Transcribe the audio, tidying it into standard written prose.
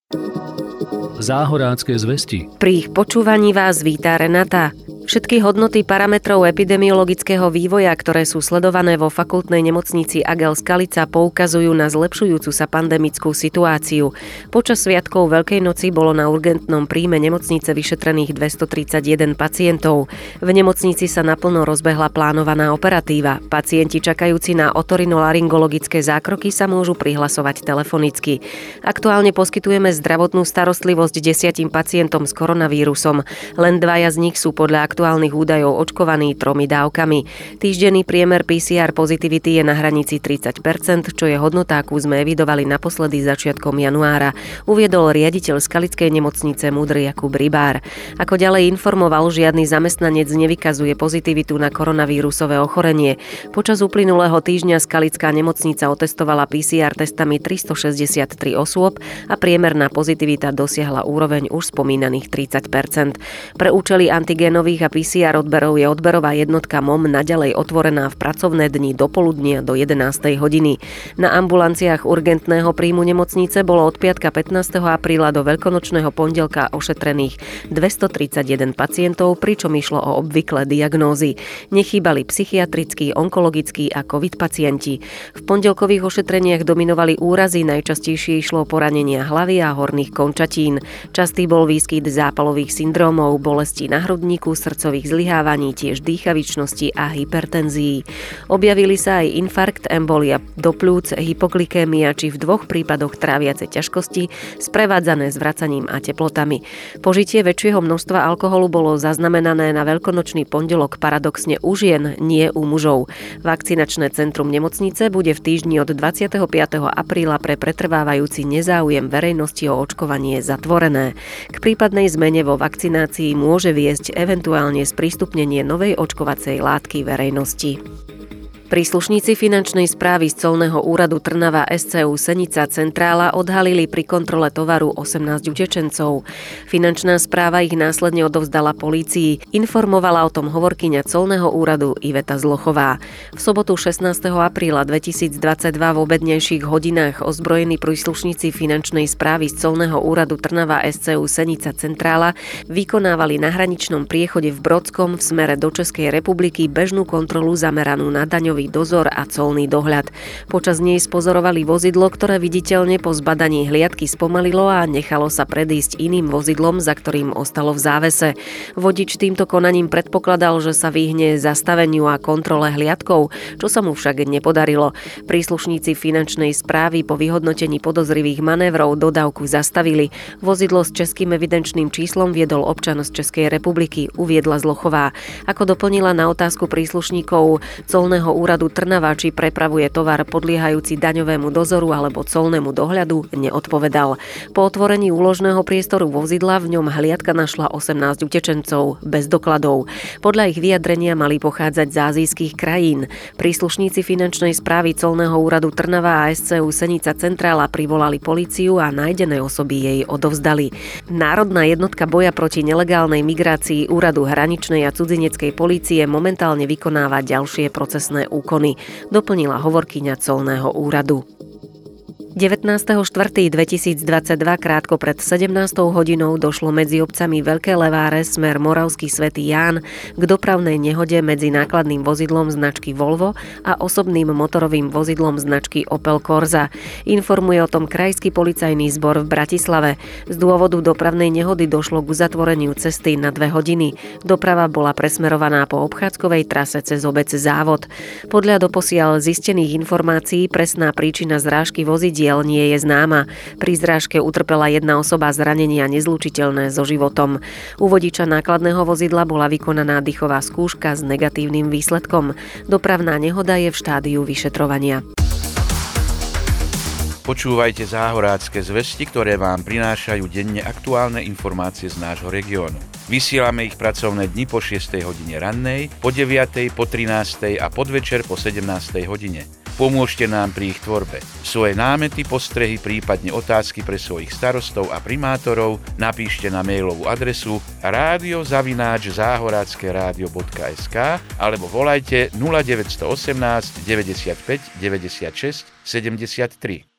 Záhorácké zvesti. Pri ich počúvaní vás víta Renata. Všetky hodnoty parametrov epidemiologického vývoja, ktoré sú sledované vo fakultnej nemocnici Agel Skalica, poukazujú na zlepšujúcu sa pandemickú situáciu. Počas sviatkov Veľkej noci bolo na urgentnom príjme nemocnice vyšetrených 231 pacientov. V nemocnici sa naplno rozbehla plánovaná operatíva. Pacienti čakajúci na otorinolaryngologické zákroky sa môžu prihlasovať telefonicky. Aktuálne poskytujeme zdravotnú starostlivosť 10 pacientom s koronavírusom. Len 2 z nich sú podľa aktuálnych údajov očkovaní 3 dávkami. Týždenný priemer PCR pozitivity je na hranici 30%, čo je hodnota, akú sme evidovali naposledy začiatkom januára, uviedol riaditeľ Skalickej nemocnice MUDr. Jakub Rybár. Ako ďalej informoval, žiadny zamestnanec nevykazuje pozitivitu na koronavírusové ochorenie. Počas uplynulého týždňa Skalická nemocnica otestovala PCR testami 363 osôb a priemerná pozitivita dosiahla úroveň už spomínaných 30%. Pre účely antigénových a PCR odberov je odberová jednotka MOM naďalej otvorená v pracovné dni do poludnia do 11. hodiny. Na ambulanciách urgentného príjmu nemocnice bolo od piatka 15. apríla do veľkonočného pondelka ošetrených 231 pacientov, pričom išlo o obvyklé diagnózy. Nechýbali psychiatrickí, onkologickí a COVID pacienti. V pondelkových ošetreniach dominovali úrazy, najčastejšie išlo o poranenia hlavy a horných končatín. Častý bol výskyt zápalových syndrómov, bolesti na hrudníku, srdcových zlyhávaní, tiež dýchavičnosti a hypertenzií. Objavili sa aj infarkt, embolia do pľúc, hypoglykémia či v 2 prípadoch tráviace ťažkosti sprevádzané zvracaním a teplotami. Požitie väčšieho množstva alkoholu bolo zaznamenané na veľkonočný pondelok paradoxne u žien, nie u mužov. Vakcinačné centrum nemocnice bude v týždni od 25. apríla pre pretrvávajúci nezáujem verejnosti o očkovanie zatvorené. K prípadnej zmene vo vakcinácii môže viesť eventuálne sprístupnenie novej očkovacej látky verejnosti. Príslušníci finančnej správy z colného úradu Trnava SCU Senica Centrála odhalili pri kontrole tovaru 18 utečencov. Finančná správa ich následne odovzdala polícii. Informovala o tom hovorkyňa colného úradu Iveta Zlochová. V sobotu 16. apríla 2022 v obednejších hodinách ozbrojení príslušníci finančnej správy z colného úradu Trnava SCU Senica Centrála vykonávali na hraničnom priechode v Brodskom v smere do Českej republiky bežnú kontrolu zameranú na daňový dozor a colný dohľad. Počas nej spozorovali vozidlo, ktoré viditeľne po zbadaní hliadky spomalilo a nechalo sa predísť iným vozidlom, za ktorým ostalo v závese. Vodič týmto konaním predpokladal, že sa vyhne zastaveniu a kontrole hliadkou, čo sa mu však nepodarilo. Príslušníci finančnej správy po vyhodnotení podozrivých manévrov dodávku zastavili. Vozidlo s českým evidenčným číslom viedol občan z Českej republiky, uviedla Zlochová. Ako doplnila na otázku príslušníkov colného úradu Trnava, či prepravuje tovar podliehajúci daňovému dozoru alebo colnému dohľadu, neodpovedal. Po otvorení úložného priestoru vozidla v ňom hliadka našla 18 utečencov bez dokladov. Podľa ich vyjadrenia mali pochádzať z ázijských krajín. Príslušníci finančnej správy colného úradu Trnava a SCU Senica Centrála privolali políciu a nájdené osoby jej odovzdali. Národná jednotka boja proti nelegálnej migrácii úradu hraničnej a cudzineckej polície momentálne vykonáva ďalšie procesné úkony, doplnila hovorkyňa colného úradu. 19.4.2022 krátko pred 17. hodinou došlo medzi obcami Veľké Leváre smer Moravský Svätý Ján k dopravnej nehode medzi nákladným vozidlom značky Volvo a osobným motorovým vozidlom značky Opel Corsa. Informuje o tom Krajský policajný zbor v Bratislave. Z dôvodu dopravnej nehody došlo k uzatvoreniu cesty na 2 hodiny. Doprava bola presmerovaná po obchádzkovej trase cez obec Závod. Podľa doposiaľ zistených informácií presná príčina zrážky vozidiel nie je známa. Pri zrážke utrpela jedna osoba zranenia nezlučiteľné so životom. U vodiča nákladného vozidla bola vykonaná dýchová skúška s negatívnym výsledkom. Dopravná nehoda je v štádiu vyšetrovania. Počúvajte Záhorácké zvesti, ktoré vám prinášajú denne aktuálne informácie z nášho regiónu. Vysielame ich pracovné dni po 6. hodine rannej, po 9., po 13. a podvečer po 17. hodine. Pomôžte nám pri ich tvorbe. Svoje námety, postrehy, prípadne otázky pre svojich starostov a primátorov napíšte na mailovú adresu radio@zahorackeradio.sk alebo volajte 0918 95 96 73.